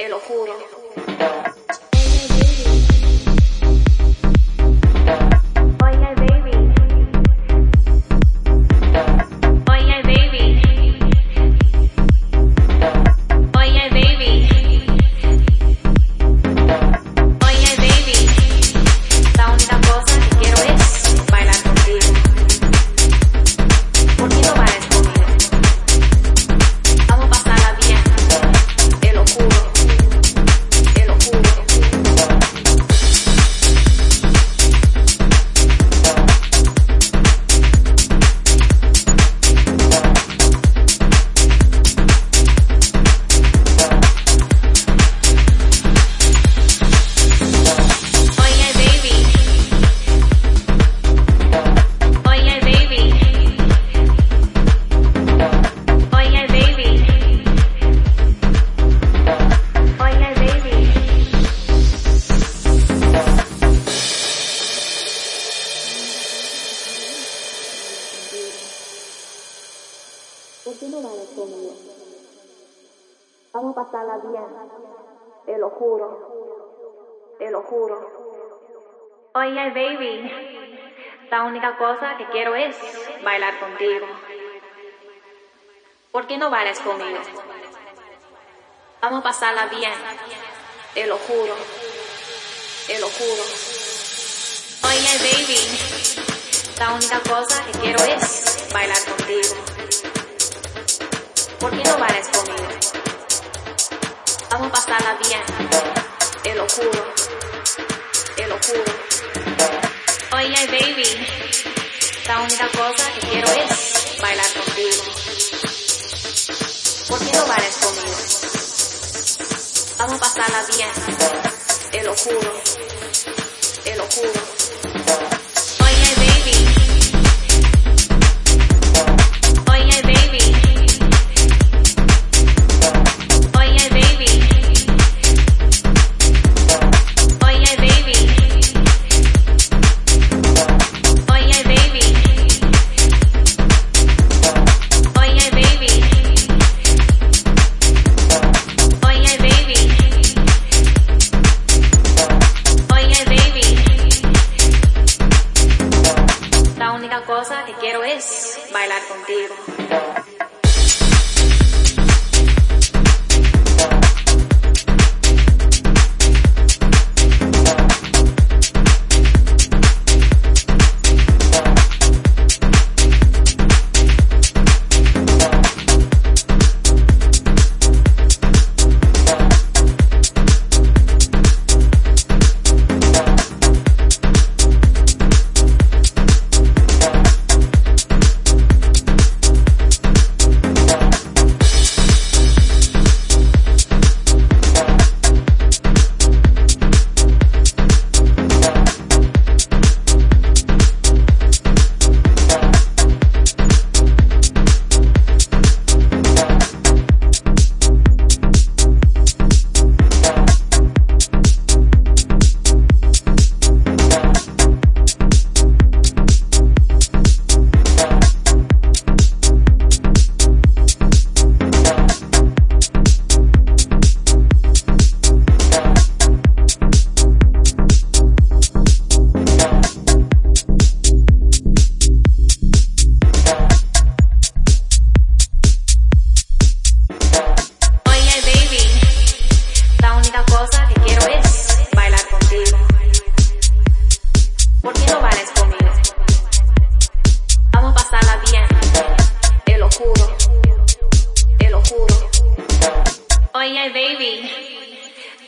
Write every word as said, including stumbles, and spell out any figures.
te lo juro. Oye, baby. Oye, baby. Oye, baby. Oye, baby. La única cosa que quiero es bailar contigo. ¿Por qué no bailas conmigo? Vamos a pasarla bien, te lo juro, te lo juro. Oye, baby. Oye, baby. Oye, baby. Oye, baby. ¿Por qué no bailas conmigo? Vamos a pasarla bien, te lo juro, te lo juro. Oye, baby, la única cosa que quiero es bailar contigo. ¿Por qué no bailas conmigo? Vamos a pasarla bien, te lo juro, te lo juro. Oye, baby, la única cosa que quiero es bailar contigo. ¿Por qué no bailas conmigo? Vamos a pasarla bien, te lo juro, te lo juro. Oye, baby, la única cosa que quiero es bailar contigo. ¿Por qué no bailas conmigo? Vamos a pasarla bien, te lo juro, te lo juro. Oye, baby. Oye, baby. Oye, baby. Oye, baby. Oye, baby. Oye, baby. Oye, baby. Oye, baby. La única cosa que quiero es bailar contigo.